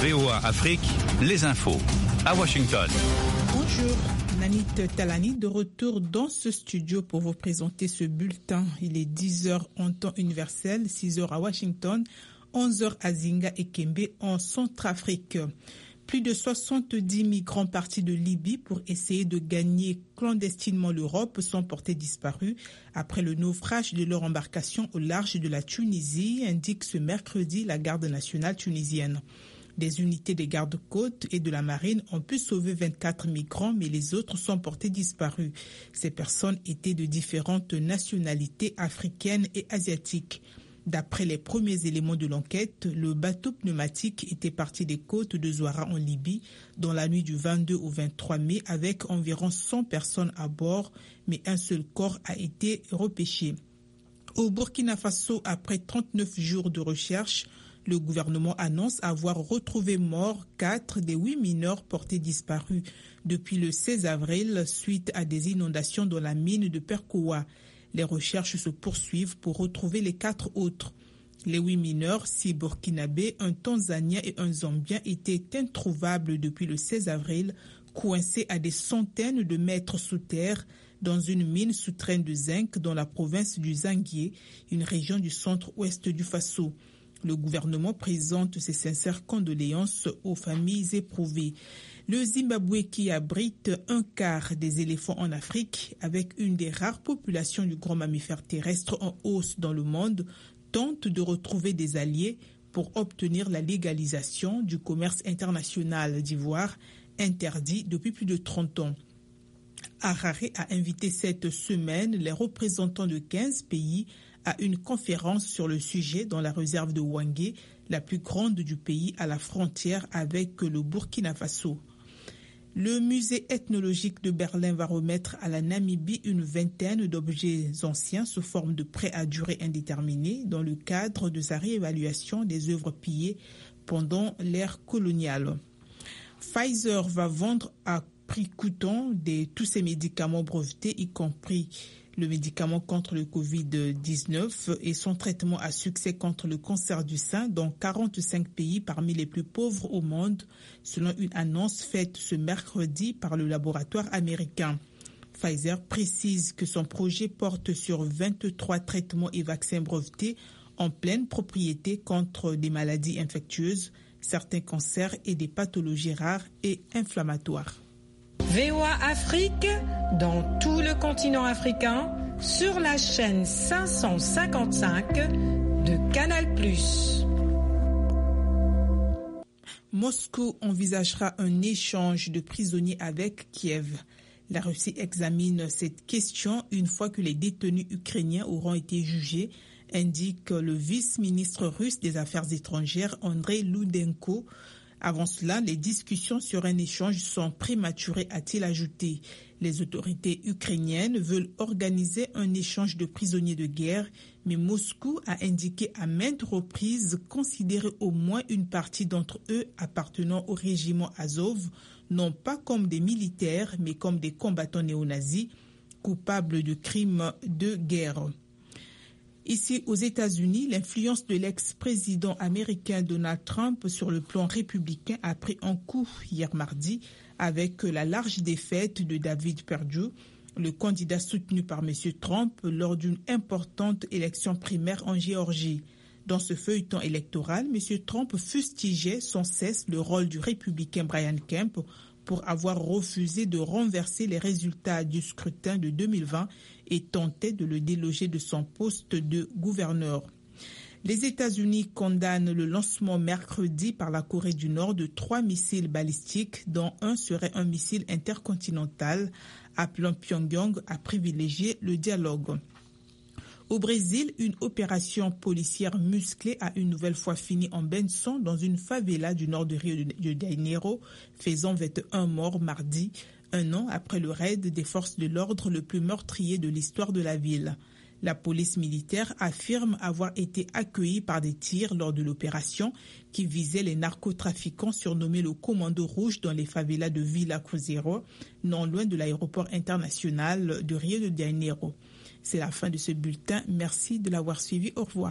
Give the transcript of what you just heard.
VOA Afrique, les infos. À Washington. Bonjour, Nanit Talani de retour dans ce studio pour vous présenter ce bulletin. Il est 10h en temps universel, 6h à Washington, 11h à Zinga et Kembe en Centrafrique. Plus de 70 migrants partis de Libye pour essayer de gagner clandestinement l'Europe sont portés disparus après le naufrage de leur embarcation au large de la Tunisie, indique ce mercredi la garde nationale tunisienne. Des unités des gardes-côtes et de la marine ont pu sauver 24 migrants, mais les autres sont portés disparus. Ces personnes étaient de différentes nationalités africaines et asiatiques. D'après les premiers éléments de l'enquête, le bateau pneumatique était parti des côtes de Zouara en Libye dans la nuit du 22 au 23 mai avec environ 100 personnes à bord, mais un seul corps a été repêché. Au Burkina Faso, après 39 jours de recherche, le gouvernement annonce avoir retrouvé morts 4 des 8 mineurs portés disparus depuis le 16 avril suite à des inondations dans la mine de Perkowa. Les recherches se poursuivent pour retrouver les 4 autres. Les 8 mineurs, 6 burkinabés, un tanzanien et un zambien étaient introuvables depuis le 16 avril, coincés à des centaines de mètres sous terre dans une mine souterraine de zinc dans la province du Zanguier, une région du centre-ouest du Faso. Le gouvernement présente ses sincères condoléances aux familles éprouvées. Le Zimbabwe, qui abrite un quart des éléphants en Afrique, avec une des rares populations du grand mammifère terrestre en hausse dans le monde, tente de retrouver des alliés pour obtenir la légalisation du commerce international d'ivoire, interdit depuis plus de 30 ans. Harare a invité cette semaine les représentants de 15 pays à une conférence sur le sujet dans la réserve de Hwange, la plus grande du pays à la frontière avec le Burkina Faso. Le musée ethnologique de Berlin va remettre à la Namibie une vingtaine d'objets anciens sous forme de prêt à durée indéterminée dans le cadre de sa réévaluation des œuvres pillées pendant l'ère coloniale. Pfizer va vendre à prix coûtant tous ses médicaments brevetés, y compris le médicament contre le Covid-19 et son traitement à succès contre le cancer du sein dans 45 pays parmi les plus pauvres au monde, selon une annonce faite ce mercredi par le laboratoire américain. Pfizer précise que son projet porte sur 23 traitements et vaccins brevetés en pleine propriété contre des maladies infectieuses, certains cancers et des pathologies rares et inflammatoires. VOA Afrique, dans tout le continent africain, sur la chaîne 555 de Canal+. Moscou envisagera un échange de prisonniers avec Kiev. La Russie examine cette question une fois que les détenus ukrainiens auront été jugés, indique le vice-ministre russe des Affaires étrangères Andrei Ludenko. Avant cela, les discussions sur un échange sont prématurées, a-t-il ajouté. Les autorités ukrainiennes veulent organiser un échange de prisonniers de guerre, mais Moscou a indiqué à maintes reprises considérer au moins une partie d'entre eux appartenant au régiment Azov, non pas comme des militaires, mais comme des combattants néo-nazis coupables de crimes de guerre. Ici, aux États-Unis, l'influence de l'ex-président américain Donald Trump sur le plan républicain a pris un coup hier mardi avec la large défaite de David Perdue, le candidat soutenu par M. Trump lors d'une importante élection primaire en Géorgie. Dans ce feuilleton électoral, M. Trump fustigeait sans cesse le rôle du républicain Brian Kemp pour avoir refusé de renverser les résultats du scrutin de 2020 et tentait de le déloger de son poste de gouverneur. Les États-Unis condamnent le lancement mercredi par la Corée du Nord de 3 missiles balistiques, dont un serait un missile intercontinental, appelant Pyongyang à privilégier le dialogue. Au Brésil, une opération policière musclée a une nouvelle fois fini en Benson, dans une favela du nord de Rio de Janeiro, faisant 21 morts mardi, un an après le raid des forces de l'ordre le plus meurtrier de l'histoire de la ville. La police militaire affirme avoir été accueillie par des tirs lors de l'opération qui visait les narcotrafiquants surnommés le Commando Rouge dans les favelas de Villa Cruzeiro, non loin de l'aéroport international de Rio de Janeiro. C'est la fin de ce bulletin. Merci de l'avoir suivi. Au revoir.